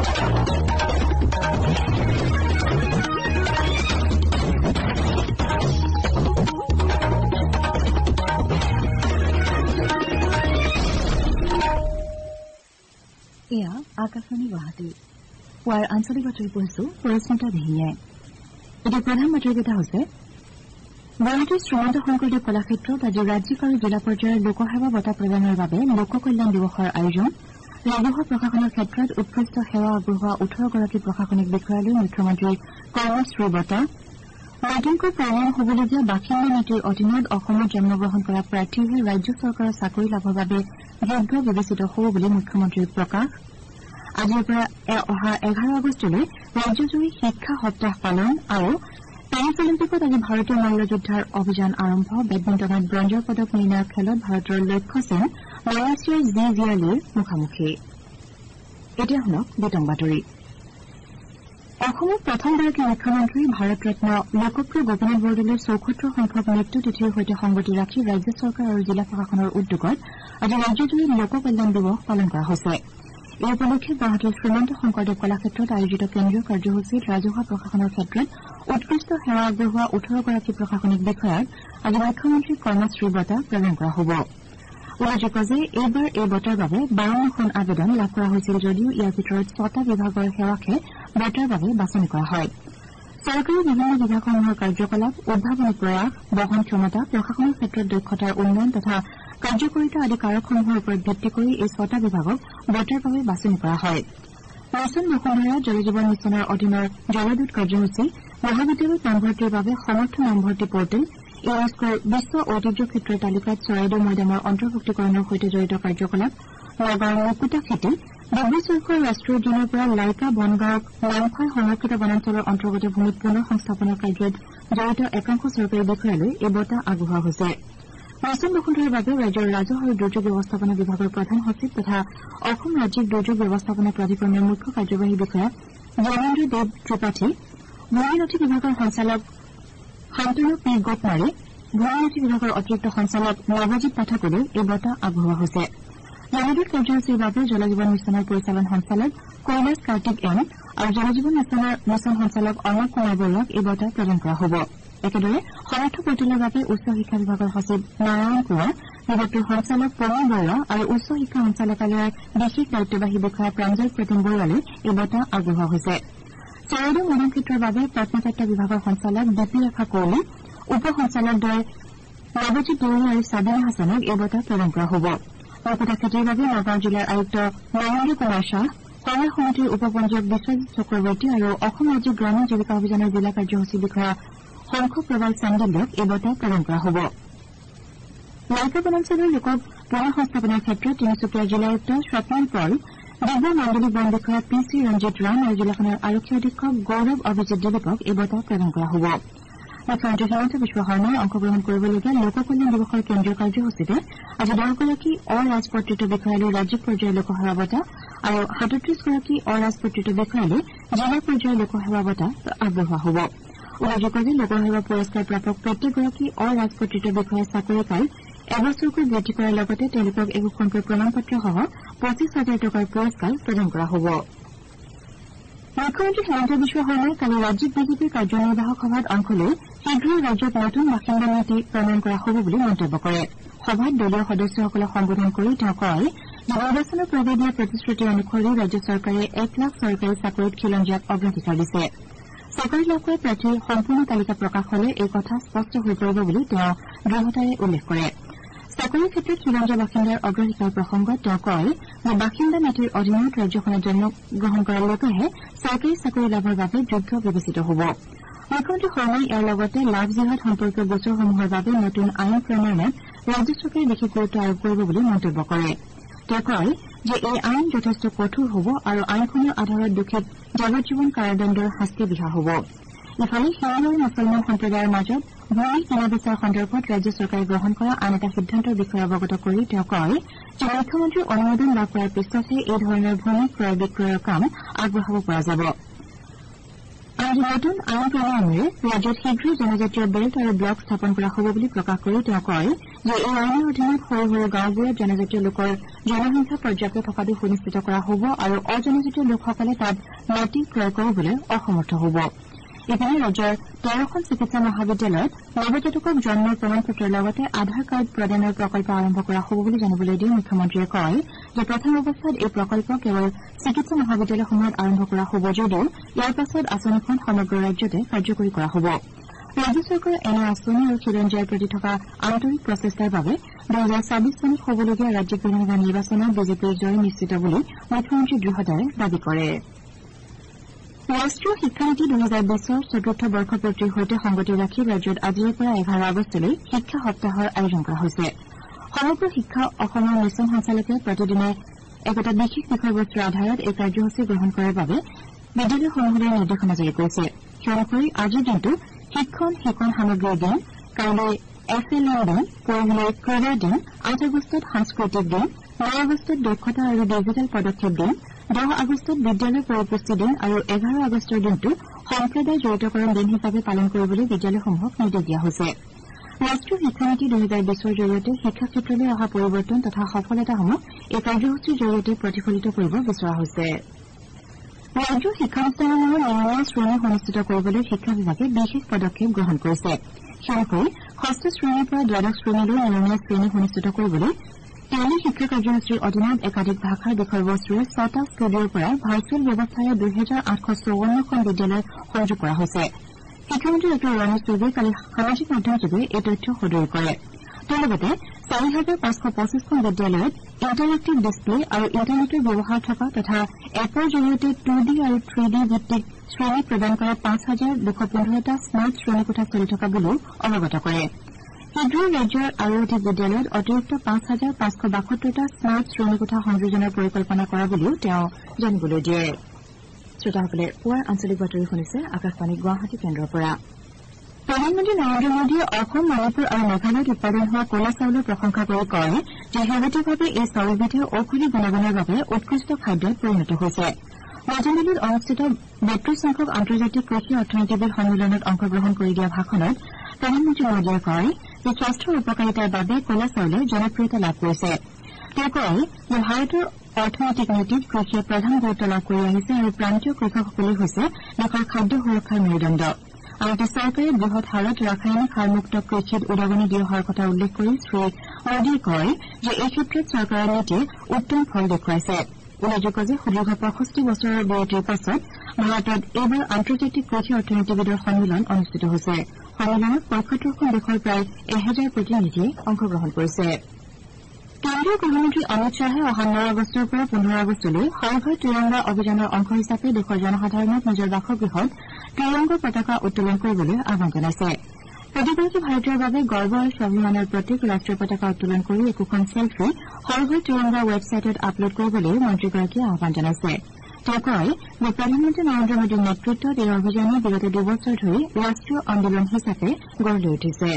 এয়া আকাশবাণী গুৱাহাটী পুৱাৰ আঞ্চলিক বাতৰি পঢ়িছো পৰিস্মিতা দেহিয়ে। এতিয়া প্ৰধান বাতৰিকেইটা হৈছে গুৱাহাটীৰ শ্ৰীমন্ত শংকৰদেৱ কলাক্ষেত্ৰত আজি ৰাজ্যিক আৰু জিলা পৰ্যায়ৰ লোকসেৱা বঁটা প্ৰদানৰ বাবে লোক কল্যাণ দিৱসৰ আয়োজন। ৰাজহুৱা প্ৰশাসনৰ ক্ষেত্ৰত উৎকৃষ্ট সেৱা আগবঢ়োৱা 18 গৰাকী প্ৰশাসনিক বিষয়ালৈ মুখ্যমন্ত্ৰীৰ কৰ্মশ্ৰী বঁটা। নতুনকৈ প্ৰণয়ন হবলগীয়া বাসিন্দা নীতিৰ অধীনত অসমত জন্মগ্ৰহণ কৰা প্ৰাৰ্থীহে ৰাজ্য চৰকাৰৰ চাকৰি লাভৰ বাবে যোগ্য বিবেচিত হ'ব বুলি মুখ্যমন্ত্ৰীৰ প্ৰকাশ। আজিৰ পৰা অহা 11 আগষ্টলৈ ৰাজ্যজুৰি শিক্ষা সপ্তাহ পালন আৰু পেৰিছ অলিম্পিকত আজি ভাৰতীয় মল্লযোদ্ধাৰ অভিযান আৰম্ভ। বেডমিণ্টনত ব্ৰঞ্জৰ পদক নিৰ্ণায়ক খেলত ভাৰতৰ লক্ষ্য সেন মালয়েছিয়াৰ জি জিয়ালিৰ মুখামুখি। এতিয়া শুনক বিতং বাতৰি। অসমৰ প্ৰথমগৰাকী মুখ্যমন্ত্ৰী ভাৰত ৰত্ন লোকপ্ৰিয় গোপীনাথ বৰদলৈৰ 74 সংখ্যক মৃত্যু তিথিৰ সৈতে সংগতি ৰাখি ৰাজ্য চৰকাৰ আৰু জিলা প্ৰশাসনৰ উদ্যোগত আজি ৰাজ্যজুৰি লোক কল্যাণ দিৱস পালন কৰা হৈছে। এই উপলক্ষে গুৱাহাটীৰ শ্ৰীমন্ত শংকৰদেৱ কলাক্ষেত্ৰত আয়োজিত কেন্দ্ৰীয় কাৰ্যসূচীত ৰাজহুৱা প্ৰশাসনৰ ক্ষেত্ৰত উৎকৃষ্ট সেৱা আগবঢ়োৱা 18 গৰাকী প্ৰশাসনিক বিষয়াক আজি মুখ্যমন্ত্ৰীৰ কৰ্মশ্ৰী বঁটা প্ৰদান কৰা হ'ব। উল্লেখযোগ্য যে এইবাৰ এই বঁটাৰ বাবে 52খন আবেদন লাভ কৰা হৈছিল যদিও ইয়াৰ ভিতৰত 6টা বিভাগৰ সেৱাকহে বঁটাৰ বাবে বাছনি কৰা হয়। চৰকাৰী বিভিন্ন বিভাগসমূহৰ কাৰ্যকলাপ, উদ্ভাৱনী প্ৰয়াস, বহন ক্ষমতা, প্ৰশাসনৰ ক্ষেত্ৰত দক্ষতাৰ উন্নয়ন তথা কাৰ্যকৰিতা আদি কাৰকসমূহৰ ওপৰত ভিত্তি কৰি এই 6টা বিভাগক বঁটাৰ বাবে বাছনি কৰা হয়। মিছন বসুন্ধৰা জল জীৱন মিছনৰ অধীনৰ জলদূত কাৰ্যসূচী, মহাবিদ্যালয়ত নামভৰ্তিৰ বাবে সমৰ্থ নামভৰ্তি পৰ্টেল, ইউনেস্কোৰ বিশ্ব ঐতিহ্য ক্ষেত্ৰৰ তালিকাত চৰাইদেউ মৈদামৰ অন্তৰ্ভুক্তিকৰণৰ সৈতে জড়িত কাৰ্যকলাপ, নগাঁৱৰ মুকুতা খেতি, ডিব্ৰু-চৈখোৱা ৰাষ্ট্ৰীয় উদ্যানৰ পৰা লাইকা বনগাঁৱক নামফাই সংৰক্ষিত বনাঞ্চলৰ অন্তৰ্গত ভূমিত পুনৰ সংস্থাপনৰ কাৰ্যত জড়িত একাংশ চৰকাৰী বিষয়ালৈ এই বঁটা আগবঢ়োৱা হৈছে। মিছন বসুন্ধৰাৰ বাবে ৰাজ্যৰ ৰাজহ আৰু দুৰ্যোগ ব্যৱস্থাপনা বিভাগৰ প্ৰধান সচিব তথা অসম ৰাজ্যিক দুৰ্যোগ ব্যৱস্থাপনা প্ৰাধিকৰণৰ মুখ্য কাৰ্যবাহী বিষয়া জ্ঞানেন্দ্ৰ দেৱ ত্ৰিপাঠী, ভূমি নথি বিভাগৰ সঞ্চালক শান্তনু পি গোটমাৰী, ভূমি নথি বিভাগৰ অতিৰিক্ত সঞ্চালক নৱজিৎ পাঠকলৈ এই বঁটা আগবঢ়োৱা হৈছে। জলদূত কাৰ্যসূচীৰ বাবে জল জীৱন মিছনৰ পৰিচালন সঞ্চালক কৈলাশ কাৰ্তিক এম আৰু জল জীৱন মিছন সঞ্চালক অৰ্ণৱ কুমাৰ বৰুৱাক এই বঁটা প্ৰদান কৰা হ'ব। একেদৰে সমৰ্থ পৰ্টেলৰ বাবে উচ্চ শিক্ষা বিভাগৰ সচিব নাৰায়ণ কোঁৱৰ, বিভাগটোৰ সঞ্চালক প্ৰমীণ বৰুৱা আৰু উচ্চ শিক্ষা সঞ্চালকালয়ৰ বিশেষ দায়িত্ববাহী বিষয়া প্ৰাঞ্জল প্ৰতিম বৰুৱালৈ এই বঁটা আগবঢ়োৱা হৈছে। চৰাইদেউ মৈদাম ক্ষেত্ৰৰ বাবে প্ৰত্নতত্ব বিভাগৰ সঞ্চালক দীপী ৰেখা কৌলী, উপ সঞ্চালকদ্বয় নৱজিৎ বৰুৱা আৰু ছাবিনা হাছানক এই বঁটা প্ৰদান কৰা হ'ব। মুকুতা খেতিৰ বাবে নগাঁও জিলাৰ আয়ুক্ত নৰেন্দ্ৰ কুমাৰ শ্বাহ, সময় সমিতিৰ উপ পঞ্জীয়ক বিশ্বজিৎ চক্ৰৱৰ্তী আৰু অসম ৰাজ্যিক গ্ৰামীণ জীৱিকা অভিযানৰ জিলা কাৰ্যসূচী বিষয়া শংখ প্ৰবাল চান্দিল্যক এই বঁটা প্ৰদান কৰা হ'ব। লাইকা বনাঞ্চলৰ লোকক পুনৰ সংস্থাপনৰ ক্ষেত্ৰত তিনিচুকীয়া জিলায়ুক্ত স্বপ্নিল পল, ডিব্ৰু মাণ্ডলিক বন বিষয়া পি চি ৰঞ্জিত ৰাম আৰু জিলাখনৰ আৰক্ষী অধীক্ষক গৌৰৱ অভিজিৎ দিলীপক এই বঁটা প্ৰদান কৰা হ'ব। মুখ্যমন্ত্ৰী হিমন্ত বিশ্ব শৰ্মাই অংশগ্ৰহণ কৰিবলগীয়া লোক কল্যাণ দিৱসৰ কেন্দ্ৰীয় কাৰ্যসূচীতে আজি 10 গৰাকী অৰাজপত্ৰিত বিষয়ালৈ ৰাজ্যিক পৰ্যায়ৰ লোকসেৱা বঁটা আৰু 37 গৰাকী অৰাজপত্ৰিত বিষয়ালৈ জিলা পৰ্যায়ৰ লোকসেৱা বঁটা আগবঢ়োৱা হ'ব। উল্লেখযোগ্য যে লোকসেৱা পুৰস্কাৰ প্ৰাপক প্ৰত্যেকগৰাকী অৰাজপত্ৰিত বিষয়াৰ চাকৰি কাল এবছৰকৈ বৃদ্ধি কৰাৰ লগতে তেওঁলোকক একোখনকৈ প্ৰমাণপত্ৰসহ 25,000 টকাৰ পুৰস্কাৰ প্ৰদান কৰা হ'ব। মুখ্যমন্ত্ৰী হিমন্ত বিশ্ব শৰ্মাই কালি ৰাজ্যিক বিজেপিৰ কাৰ্যনিৰ্বাহক সভাত অংশ লৈ শীঘ্ৰেই ৰাজ্যত নতুন বাসিন্দা নীতি প্ৰণয়ন কৰা হ'ব বুলি মন্তব্য কৰে। সভাত দলীয় সদস্যসকলক সম্বোধন কৰি তেওঁ কয় যে নিৰ্বাচনৰ পূৰ্বে দিয়া প্ৰতিশ্ৰুতি অনুসৰি ৰাজ্য চৰকাৰে 1 লাখ চৰকাৰী চাকৰিত খিলঞ্জীয়াক অগ্ৰাধিকাৰ দিছে। চাকৰি লাভ কৰা প্ৰাৰ্থীৰ সম্পূৰ্ণ তালিকা প্ৰকাশ হলে এই কথা স্পষ্ট হৈ পৰিব বুলি তেওঁ দৃঢ়তাৰে উল্লেখ কৰে। চাকৰিৰ ক্ষেত্ৰত খিলঞ্জীয়া বাসিন্দাৰ অগ্ৰাধিকাৰ প্ৰসংগত তেওঁ কয় যে বাসিন্দা নীতিৰ অধীনত ৰাজ্যখনত জন্মগ্ৰহণ কৰা লোকেহে চৰকাৰী চাকৰি লাভৰ বাবে যোগ্য বিবেচিত হ'ব। মুখ্যমন্ত্ৰী শৰ্মাই ইয়াৰ লগতে লাভ জিহাদ সম্পৰ্কীয় গোচৰসমূহৰ বাবে নতুন আইন প্ৰণয়নত ৰাজ্য চৰকাৰে বিশেষ গুৰুত্ব আৰোপ কৰিব বুলি মন্তব্য কৰে। তেওঁ কয় যে এই আইন যথেষ্ট কঠোৰ হ'ব আৰু আইনখনৰ আধাৰত দোষীক যাৱজ্জীৱন কাৰাদণ্ডৰ শাস্তি বিহা হ'ব। ইফালে হিন্দু আৰু মুছলমান সম্প্ৰদায়ৰ মাজত ভূমি কিনা বেচাৰ সন্দৰ্ভত ৰাজ্য চৰকাৰে গ্ৰহণ কৰা আন এটা সিদ্ধান্তৰ বিষয়ে অৱগত কৰি তেওঁ কয় যে মুখ্যমন্ত্ৰীৰ অনুমোদন লাভ কৰাৰ পিছতহে এই ধৰণৰ ভূমি ক্ৰয় বিক্ৰয়ৰ কাম আগবঢ়াব পৰা যাব। আনহাতে নতুন আইন প্ৰণয়নেৰে ৰাজ্যত শীঘ্ৰেই জনজাতীয় বেল্ট আৰু ব্লক স্থাপন কৰা হ'ব বুলি প্ৰকাশ কৰি তেওঁ কয় যে এই আইনৰ অধীনত সৰু সৰু গাঁওবোৰত জনজাতীয় লোকৰ জনসংখ্যা পৰ্যাপ্ত থকাটো সুনিশ্চিত কৰা হ'ব আৰু অজনজাতীয় লোকসকলে তাত মাটি ক্ৰয় কৰিবলৈ অসমৰ্থ হ'ব। ইপিনে ৰাজ্যৰ 13খন চিকিৎসা মহাবিদ্যালয়ত নৱজাতকক জন্মৰ প্ৰমাণপত্ৰৰ লগতে আধাৰ কাৰ্ড প্ৰদানৰ প্ৰকল্প আৰম্ভ কৰা হ'ব বুলি জানিবলৈ দি মুখ্যমন্ত্ৰীয়ে কয় যে প্ৰথম অৱস্থাত এই প্ৰকল্প কেৱল চিকিৎসা মহাবিদ্যালয়সমূহত আৰম্ভ কৰা হ'ব যদিও ইয়াৰ পাছত আঁচনিখন সমগ্ৰ ৰাজ্যতে কাৰ্যকৰী কৰা হ'ব। ৰাজ্য চৰকাৰে এনে আঁচনি আৰু খিলঞ্জীয়াৰ প্ৰতি থকা আন্তৰিক প্ৰচেষ্টাৰ বাবে 2026 চনত হ'বলগীয়া ৰাজ্যিক বিধানসভা নিৰ্বাচনত বিজেপিৰ জয় নিশ্চিত বুলি মুখ্যমন্ত্ৰী দৃঢ়তাৰে দাবী কৰে। ৰাষ্ট্ৰীয় শিক্ষানীতি 2020ৰ চতুৰ্থ বৰ্ষপূৰ্তিৰ সৈতে সংগতি ৰাখি ৰাজ্যত আজিৰে পৰা 11 আগষ্টলৈ শিক্ষা সপ্তাহৰ আয়োজন কৰা হৈছে। সমগ্ৰ শিক্ষা অসমৰ মিছন সঞ্চালকে প্ৰতিদিনে একোটা বিশেষ বিষয়বস্তুৰ আধাৰত এই কাৰ্যসূচী গ্ৰহণ কৰাৰ বাবে বিদ্যালয়সমূহলৈ নিৰ্দেশনা জাৰি কৰিছে। সেই অনুসৰি আজিৰ দিনটো শিক্ষণ সামগ্ৰীৰ দিন, কাইলৈ FLN দিন, পৰহিলৈ ক্ৰীড়া দিন, 8 আগষ্টত সাংস্কৃতিক দিন, 9 আগষ্টত দক্ষতা আৰু ডিজিটেল পদক্ষেপ দিন, 10 আগষ্টত বিদ্যালয় পৰিপুষ্টি দিন আৰু 11 আগষ্টৰ দিনটো সম্প্ৰদায় জড়িতকৰণ দিন হিচাপে পালন কৰিবলৈ বিদ্যালয়সমূহক নিৰ্দেশ দিয়া হৈছে। ৰাষ্ট্ৰীয় শিক্ষানীতি 2020ৰ জৰিয়তে শিক্ষা ক্ষেত্ৰলৈ অহা পৰিৱৰ্তন তথা সফলতাসমূহ এই কাৰ্যসূচীৰ জৰিয়তে প্ৰতিফলিত কৰিব বিচৰা হৈছে। ৰাজ্যৰ শিক্ষানুষ্ঠানসমূহৰ নিয়মীয়া শ্ৰেণী সুনিশ্চিত কৰিবলৈ শিক্ষা বিভাগে বিশেষ পদক্ষেপ গ্ৰহণ কৰিছে। সেই অনুসৰি 6ষ্ঠ শ্ৰেণীৰ পৰা দ্বাদশ শ্ৰেণীলৈ নিয়মীয়া শ্ৰেণী সুনিশ্চিত কৰিবলৈ টেলি শিক্ষা কাৰ্যসূচীৰ অধীনত একাধিক ভাষাৰ বিষয়বস্তুৰে 6টা ষ্টুডিঅ'ৰ পৰা ভাৰ্চুৱেল ব্যৱস্থাৰে 2854খন বিদ্যালয় সংযোগ কৰা হৈছে। শিক্ষামন্ত্ৰী ডঃ ৰমেশ বেগীয়ে কালি সামাজিক মাধ্যমযোগে এই তথ্য সদৰি কৰে। তেওঁ লগতে 4525খন বিদ্যালয়ত ইণ্টাৰেক্টিভ ডিছপ্লে আৰু ইণ্টাৰনেটৰ ব্যৱহাৰ থকা তথা এপৰ জৰিয়তে 2D আৰু 3D ভিত্তিক শ্ৰেণী প্ৰদান কৰা 5215টা স্মাৰ্ট শ্ৰেণীকোঠা চলি থকা বুলিও অৱগত কৰে। শীঘ্ৰেই ৰাজ্যৰ আৰু অধিক বিদ্যালয়ত অতিৰিক্ত 5572টা স্মাৰ্ট শ্ৰেণীকোঠা সংযোজনৰ পৰিকল্পনা কৰা বুলিও তেওঁ জানিবলৈ দিয়ে। শ্ৰোতাসকলে পুৱাৰ আঞ্চলিক বাতৰি শুনিছে আকাশবাণী গুৱাহাটী কেন্দ্ৰৰ পৰা। প্ৰধানমন্ত্ৰী নৰেন্দ্ৰ মোদীয়ে অসম, মণিপুৰ আৰু মেঘালয়ত উৎপাদন হোৱা ক'লা চাউলৰ প্ৰশংসা কৰি কয় যে শেহতীয়াভাৱে এই চাউলবিধে ঔষধি গুণাগুণৰ বাবে উৎকৃষ্ট খাদ্যত পৰিণত হৈছে। নতুন দিল্লীত অনুষ্ঠিত 32 সংখ্যক আন্তৰ্জাতিক কৃষি অৰ্থনীতিবিদ সন্মিলনত অংশগ্ৰহণ কৰি দিয়া ভাষণত প্ৰধানমন্ত্ৰী মোদীয়ে কয় যে স্বাস্থ্যৰ উপকাৰিতাৰ বাবে ক'লা চাউলে জনপ্ৰিয়তা লাভ কৰিছে। তেওঁ কয় যে ভাৰতৰ অৰ্থনৈতিক নীতিত কৃষিয়ে প্ৰধান গুৰুত্ব লাভ কৰি আহিছে আৰু প্ৰান্তীয় কৃষকসকলে হৈছে দেশৰ খাদ্য সুৰক্ষাৰ মেৰুদণ্ড। আনহাতে চৰকাৰে বৃহৎ হাৰত ৰাসায়নিক সাৰমুক্ত কৃষিত উদগনি দি অহাৰ কথা উল্লেখ কৰি শ্ৰীমোদীয়ে কয় যে এই ক্ষেত্ৰত চৰকাৰৰ নীতিয়ে উত্তম ফল দেখুৱাইছে। উল্লেখযোগ্য যে সুদীৰ্ঘ 65 বছৰৰ বিৰতিৰ পাছত ভাৰতত এইবাৰ আন্তৰ্জাতিক কৃষি অৰ্থনীতিবিদৰ সন্মিলন অনুষ্ঠিত হৈছে। সন্মিলনত 75খন দেশৰ প্ৰায় 1000 প্ৰতিনিধিয়ে অংশগ্ৰহণ কৰিছে। কেন্দ্ৰীয় গৃহমন্ত্ৰী অমিত শ্বাহে অহা 9 আগষ্টৰ পৰা 15 আগষ্টলৈ হৰ ঘৰ ত্ৰিৰংগা অভিযানৰ অংশ হিচাপে দেশৰ জনসাধাৰণক নিজৰ বাসগৃহত ত্ৰিৰংগ পতাকা উত্তোলন কৰিবলৈ আহ্বান জনাইছে। প্ৰতিগৰাকী ভাৰতীয়ৰ বাবে গৰ্ব আৰু স্বাভিমানৰ প্ৰতীক ৰাষ্ট্ৰীয় পতাকা উত্তোলন কৰি একোখন ছেলফি হৰ ঘৰ ত্ৰিৰংগা ৱেবছাইটত আপলোড কৰিবলৈ মন্ত্ৰীগৰাকীয়ে আহ্বান জনাইছে। তেওঁ কয় যে প্ৰধানমন্ত্ৰী নৰেন্দ্ৰ মোদীৰ নেতৃত্বত এই অভিযানে বিগত 2 বছৰ ধৰি ৰাষ্ট্ৰীয় আন্দোলন হিচাপে গঢ় লৈ উঠিছে।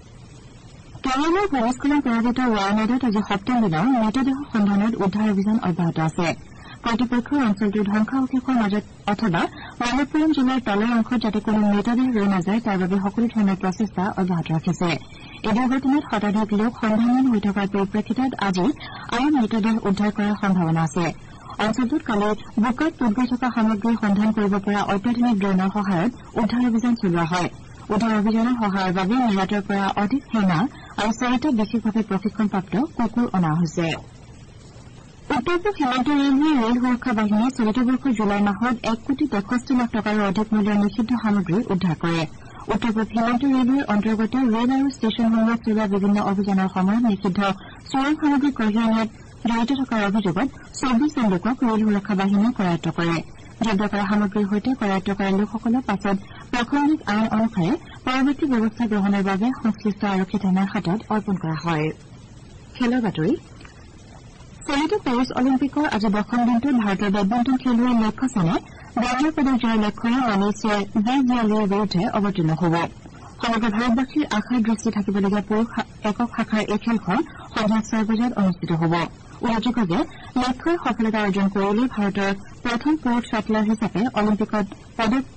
কেৰালাৰ ভূমিস্খলন প্ৰভাৱিত ৱায়ানাডত আজি 7ম দিনাও মৃতদেহ সন্ধানত উদ্ধাৰ অভিযান অব্যাহত আছে। কৰ্তৃপক্ষই অঞ্চলটোৰ ধ্বংসাৱশেষৰ মাজত অথবা মালপ্পুৰম জিলাৰ তলৰ অংশত যাতে কোনো মৃতদেহ ৰৈ নাযায় তাৰ বাবে সকলো ধৰণৰ প্ৰচেষ্টা অব্যাহত ৰাখিছে। এই দুৰ্ঘটনাত শতাধিক লোক সন্ধানহীন হৈ থকাৰ পৰিপ্ৰেক্ষিতত আজি আৰু মৃতদেহ উদ্ধাৰ কৰাৰ সম্ভাৱনা আছে। অঞ্চলটোত কালি বোকাত পোত গৈ থকা সামগ্ৰীৰ সন্ধান কৰিব পৰা অত্যাধুনিক ড্ৰোনৰ সহায়ত উদ্ধাৰ অভিযান চলোৱা হয়। উদ্ধাৰ অভিযানৰ সহায়ৰ বাবে নিৰাতৰ পৰা অধিক সেনা আৰু 4টা বিশেষভাৱে প্ৰশিক্ষণপ্ৰাপ্ত কুকুৰ অনা হৈছে। উত্তৰ পূব সীমান্ত ৰেলৱে ৰেল সুৰক্ষা বাহিনীয়ে চলিত বৰ্ষৰ জুলাই মাহত 1,63 লাখ টকাৰো অধিক মূল্যৰ নিষিদ্ধ সামগ্ৰী উদ্ধাৰ কৰে। উত্তৰ পূব সীমান্ত ৰেলৱেৰ অন্তৰ্গত ৰেল আৰু ষ্টেচনসমূহত চলোৱা বিভিন্ন অভিযানৰ সময়ত নিষিদ্ধ চোৰাং সামগ্ৰী কঢ়িয়াই নিয়াত জড়িত থকাৰ অভিযোগত 24জন লোকক ৰেল সুৰক্ষা বাহিনীয়ে কৰায়ত্ব কৰে। জব্দ কৰা সামগ্ৰীৰ সৈতে কৰায়ত্ব কৰা লোকসকলক পাছত প্ৰাসংগিক আইন অনুসাৰে পৰৱৰ্তী ব্যৱস্থা গ্ৰহণৰ বাবে সংশ্লিষ্ট আৰক্ষী থানাৰ হাতত অৰ্পণ কৰা হয়। খেলৰ বাতৰি চলিত পেৰিছ অলিম্পিকৰ আজি 10ম দিনটোত ভাৰতৰ বেডমিণ্টন খেলুৱৈ লক্ষ্য সেনে ব্ৰঞ্জৰ পদক জয়ৰ লক্ষ্যৰে মালয়েছিয়াৰ বি জিয়ালিৰ বিৰুদ্ধে অৱতীৰ্ণ হ'ব। সমগ্ৰ ভাৰতবাসীৰ আশাৰ দৃষ্টি থাকিবলগীয়া পুৰুষ একক শাখাৰ এই খেলখন সন্ধিয়া 6 বজাত অনুষ্ঠিত হ'ব। উল্লেখযোগ্য যে লক্ষ্যই সফলতা অৰ্জন কৰিলে ভাৰতৰ প্ৰথম পুৰুষ শ্বাটলাৰ হিচাপে অলিম্পিকত পদক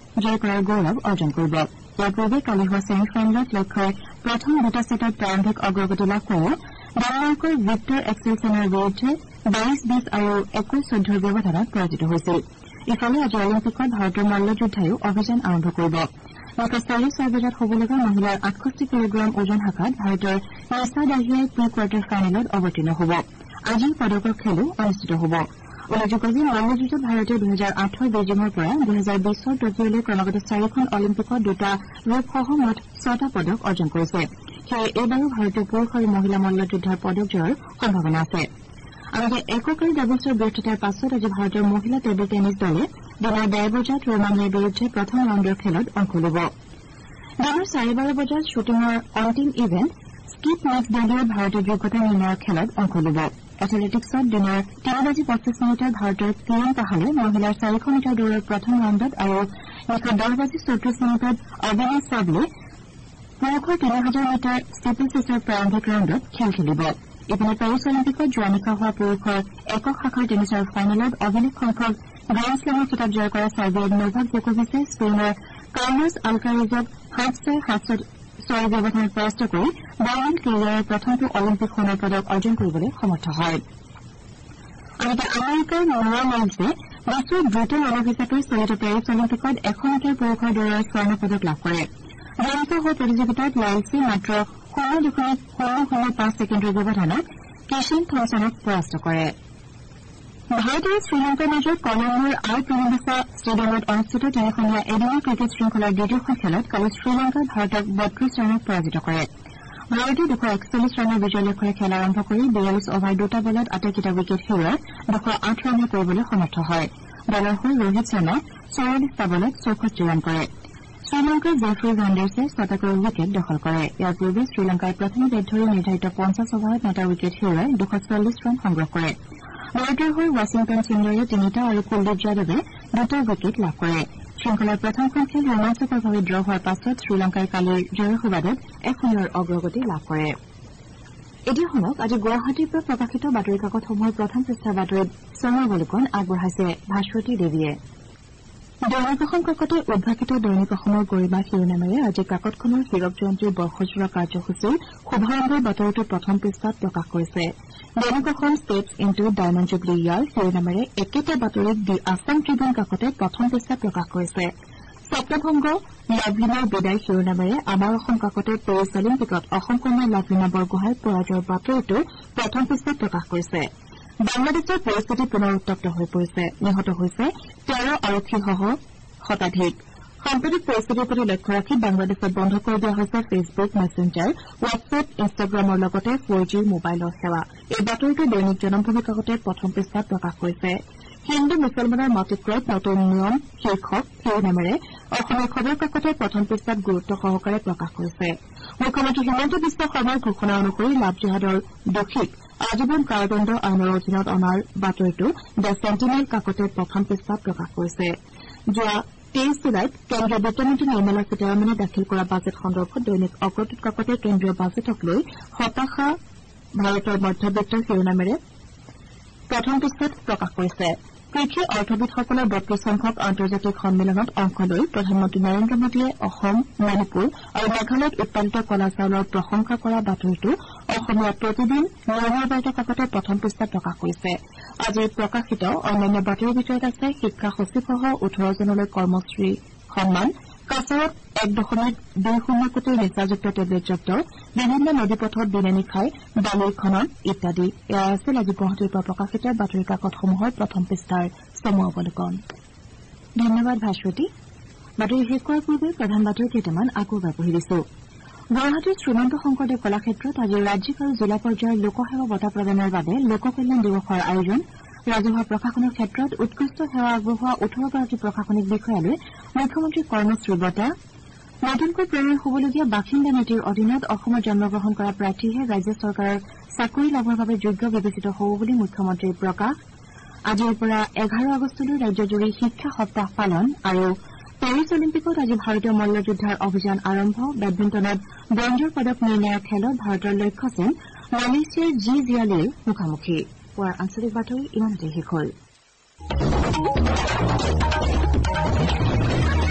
জয় কৰাৰ গৌৰৱ অৰ্জন কৰিব। ইয়াৰ পূৰ্বে কালি হোৱা ছেমি ফাইনেলত লক্ষ্যই প্ৰথম দুটা ছেটত প্ৰাৰম্ভিক অগ্ৰগতি লাভ কৰি ডেনমাৰ্কৰ ভিক্টৰ এক্সেলছেনৰ বিৰুদ্ধে 22-20 আৰু 21-14 ব্যৱধানত পৰাজিত হৈছিল। ইফালে আজি অলিম্পিকত ভাৰতৰ মল্লযোদ্ধায়ো অভিযান আৰম্ভ কৰিব। নিশা 4:06 বজাত হ'বলগা মহিলাৰ 68 কিলোগ্ৰাম ওজন শাখাত ভাৰতৰ নিশা দাহিয়াই প্ৰি কোৱাৰ্টাৰ ফাইনেলত অৱতীৰ্ণ হ'ব। আজি পদকৰ খেলো অনুষ্ঠিত হ'ব। উল্লেখযোগ্য যে মল্লযুঁজত ভাৰতে 2008 বেইজিঙৰ পৰা 2020 টকিঅলৈ ক্ৰমাগত 4খন অলিম্পিকত 2টা ৰূপসহ মুঠ 6টা পদক অৰ্জন কৰিছে। সেয়ে এইবাৰো ভাৰতীয় পুৰুষ আৰু মহিলা মল্লযোদ্ধাৰ পদক জয়ৰ সম্ভাৱনা আছে। আনহাতে একক আৰু ডাবলছৰ ব্যৰ্থতাৰ পাছত আজি ভাৰতৰ মহিলা টেবুল টেনিছ দলে দিনৰ 10 বজাত ৰোমানিয়াৰ বিৰুদ্ধে প্ৰথম ৰাউণ্ডৰ খেলত অংশ ল'ব। দিনৰ 12:30 বজাত শ্বুটিঙৰ অন্তিম ইভেণ্ট স্কিপ মিক্স দলীয় ভাৰতীয় যোগ্যতা নিৰ্ণয়ৰ খেলত অংশ ল'ব। এথলেটিক্সত দিনৰ 3:25 ভাৰতৰ কিৰণ পাহালে মহিলাৰ 400 মিটাৰ দৌৰৰ প্ৰথম ৰাউণ্ডত আৰু নিশা 10:34 অবিনাশ চাবলে পুৰুষৰ 3000 মিটাৰ ষ্টিপল চেচৰ প্ৰাৰম্ভিক ৰাউণ্ডত খেল খেলিব। ইপিনে পেৰিছ অলিম্পিকত যোৱা নিশা হোৱা পুৰুষৰ একক শাখাৰ টেনিছৰ ফাইনেলত অভিলেখ সংখ্যক গ্ৰেণ্ড শ্লেমৰ খিতাপ জয় কৰা ছাৰ্বিয়াৰ নোভাক জকোভিছে স্পেইনৰ কাৰ্লোছ আলকাৰেজক 7-6 ব্যৱধানত পৰাস্ত কৰি বাৰ্লিন কেৰিয়াৰৰ প্ৰথমটো অলিম্পিক সোণৰ পদক অৰ্জন কৰিবলৈ সমৰ্থ হয়। আনহাতে আমেৰিকাৰ নোৱা লাইলছে বিশ্বৰ দ্ৰুত মানৱ হিচাপে চলিত পেৰিছ অলিম্পিকত 100 মিটাৰ পুৰুষৰ দৌৰৰ স্বৰ্ণ পদক লাভ কৰে। যোৱা নিশা হোৱা প্ৰতিযোগিতাত লাইলছে মাত্ৰ 0.005 ছেকেণ্ডৰ ব্যৱধানত কেচিন থমছনক পৰাস্ত কৰে। ভাৰত আৰু শ্ৰীলংকাৰ মাজত কলম্বোৰ আৰ প্ৰেমদাসা ষ্টেডিয়ামত অনুষ্ঠিত তিনিখনীয়া এদিনীয়া ক্ৰিকেট শৃংখলাৰ দ্বিতীয়খন খেলত কালি শ্ৰীলংকাই ভাৰতক 32 ৰানত পৰাজিত কৰে। ভাৰতে 241 ৰানৰ বিজয় লক্ষ্যৰে খেল আৰম্ভ কৰি 42 অভাৰ 2টা বলত আটাইকেইটা উইকেট হেৰুৱাই 208 ৰানহে কৰিবলৈ সমৰ্থ হয়। দলৰ হৈ ৰোহিত শৰ্মাই 44টা বলত 64 ৰান কৰে। শ্ৰীলংকাৰ জেফ্ৰি ভাণ্ডাৰ্ছে 6টাকৈ উইকেট দখল কৰে। ইয়াৰ পূৰ্বে শ্ৰীলংকাই প্ৰথমে বেট ধৰি নিৰ্ধাৰিত 50 অভাৰত 9টা উইকেট হেৰুৱাই 240 ৰান সংগ্ৰহ কৰে। ভাৰতৰ হৈ ৱাশ্বিংটন সুন্দৰে 3টা আৰু কুলদীপ যাদৱে 2টা উইকেট লাভ কৰে। শৃংখলাৰ প্ৰথমখন খেল ৰোমাঞ্চকৰভাৱে ড্ৰ হোৱাৰ পাছত শ্ৰীলংকাই কালিৰ জয়ৰ সুবাদত 1-0 অগ্ৰগতি লাভ কৰে। এতিয়া শুনক আজি গুৱাহাটীৰ পৰা প্ৰকাশিত বাতৰি কাকতসমূহৰ প্ৰথম পৃষ্ঠাৰ বাতৰিত চমুৱলীকৰণ আগবঢ়াইছে ভাস্বতী দেৱীয়ে। দৈনিক অসম কাকতে উদ্ভাসিত দৈনিক অসমৰ গৰিমা শিৰোনামেৰে আজি কাকতখনৰ হীৰক জয়ন্তীৰ বৰ্ষজোৰা কাৰ্যসূচীৰ শুভাৰম্ভৰ বাতৰিটো প্ৰথম পৃষ্ঠাত প্ৰকাশ কৰিছে। Dainik Asam steps into diamond jubilee year শিৰোনামেৰে একেটা বাতৰিক দি আছাম ট্ৰিবিউন কাকতে প্ৰথম পৃষ্ঠাত প্ৰকাশ কৰিছে। ছত্ৰভংগ লাভলীনাৰ বিদায় শিৰোনামেৰে আমাৰ অসম কাকতে পেৰিছ অলিম্পিকত অসম কন্যা লাভলীনা বৰগোহাঁইৰ পৰাজয়ৰ বাতৰিটো প্ৰথম পৃষ্ঠাত প্ৰকাশ কৰিছে। বাংলাদেশৰ পৰিস্থিতি পুনৰ উত্তপ্ত হৈ পৰিছে। নিহত হৈছে 13 আৰক্ষীসহ শতাধিক। সাম্প্ৰতিক পৰিস্থিতিৰ প্ৰতি লক্ষ্য ৰাখি বাংলাদেশত বন্ধ কৰি দিয়া হৈছে ফেচবুক মেছেঞ্জাৰ হোৱাটছএপ ইনষ্টাগ্ৰামৰ লগতে 4G মোবাইলৰ সেৱা। এই বাতৰিটো দৈনিক জনমভূমি কাকতে প্ৰথম পৃষ্ঠাত প্ৰকাশ কৰিছে। হিন্দু মুছলমানৰ মাতৃক্ৰয়ত নতুন নিয়ম শীৰ্ষক শিৰোনামেৰে অসমীয়া খবৰ কাকতে প্ৰথম পৃষ্ঠাত গুৰুত্ব সহকাৰে প্ৰকাশ কৰিছে। মুখ্যমন্ত্ৰী হিমন্ত বিশ্ব শৰ্মাৰ ঘোষণা অনুসৰি লাভ জিহাদৰ দোষীক আজীৱন কাৰাদণ্ড আইনৰ অধীনত অনাৰ বাতৰিটো দ্য চেণ্টিনেল কাকতে প্ৰথম পৃষ্ঠাত প্ৰকাশ কৰিছে। যোৱা 23 জুলাইত কেন্দ্ৰীয় বিত্তমন্ত্ৰী নিৰ্মলা সীতাৰমণে দাখিল কৰা বাজেট সন্দৰ্ভত দৈনিক অগ্ৰদূত কাকতে কেন্দ্ৰীয় বাজেটক লৈ হতাশা ভাৰতৰ মধ্যবিত্ত শিৰোনামেৰে প্ৰথম পৃষ্ঠাত প্ৰকাশ কৰিছে। কৃষি অৰ্থবিদসকলৰ 32 সংখ্যক আন্তৰ্জাতিক সন্মিলনত অংশ লৈ প্ৰধানমন্ত্ৰী নৰেন্দ্ৰ মোদীয়ে অসম মণিপুৰ আৰু মেঘালয়ত উৎপাদিত কলা চাউলৰ প্ৰশংসা কৰা বাতৰিটো অসমীয়া প্ৰতিদিন নিয়মীয়া বাৰ্তা কাকতে প্ৰথম পৃষ্ঠাত প্ৰকাশ কৰিছে। আজি প্ৰকাশিত অন্যান্য বাতৰিৰ ভিতৰত আছে শিক্ষা সচিবসহ 18 জনলৈ কৰ্মশ্ৰী সন্মান, কাছাৰত 1.20 কোটিৰ নিচাযুক্ত টেবলেট জব্দ, বিভিন্ন নদীপথত দিনে নিশাই বালিৰ খনন ইত্যাদি। এয়া আছিল আজি গুৱাহাটীৰ পৰা প্ৰকাশিত বাতৰি কাকতসমূহৰ প্ৰথম পৃষ্ঠাৰ চমু অৱলোকন। ধন্যবাদ ভাস্বতী। বাতৰি শেষ কৰাৰ পূৰ্বে প্ৰধান বাতৰি কেইটামান আকৌ এবাৰ পঢ়ি দিছো। গুৱাহাটীৰ শ্ৰীমন্ত শংকৰদেৱ কলাক্ষেত্ৰত আজি ৰাজ্যিক আৰু জিলা পৰ্যায়ৰ লোকসেৱা বঁটা প্ৰদানৰ বাবে লোককল্যাণ দিৱসৰ আয়োজন। ৰাজহুৱা প্ৰশাসনৰ ক্ষেত্ৰত উৎকৃষ্ট সেৱা আগবঢ়োৱা 18গৰাকী প্ৰশাসনিক বিষয়ালৈ মুখ্যমন্ত্ৰীৰ কৰ্মশ্ৰী বঁটা। নতুনকৈ প্ৰণয়ন হ'বলগীয়া বাসিন্দা নীতিৰ অধীনত অসমত জন্মগ্ৰহণ কৰা প্ৰাৰ্থীহে ৰাজ্য চৰকাৰৰ চাকৰি লাভৰ বাবে যোগ্য বিবেচিত হ'ব বুলি মুখ্যমন্ত্ৰীৰ প্ৰকাশ। আজিৰ পৰা 11 আগষ্টলৈ ৰাজ্যজুৰি শিক্ষা সপ্তাহ পালন আৰু পেৰিছ অলিম্পিকত আজি ভাৰতীয় মল্লযোদ্ধাৰ অভিযান আৰম্ভ। বেডমিণ্টনত ব্ৰঞ্জৰ পদক নিৰ্ণায়ক খেলত ভাৰতৰ লক্ষ্য সেন মালয়েছিয়াৰ জি জিয়ালিৰ মুখামুখি। পুৱাৰ আঞ্চলিক বাতৰি ইমানতে শেষ হ'ল।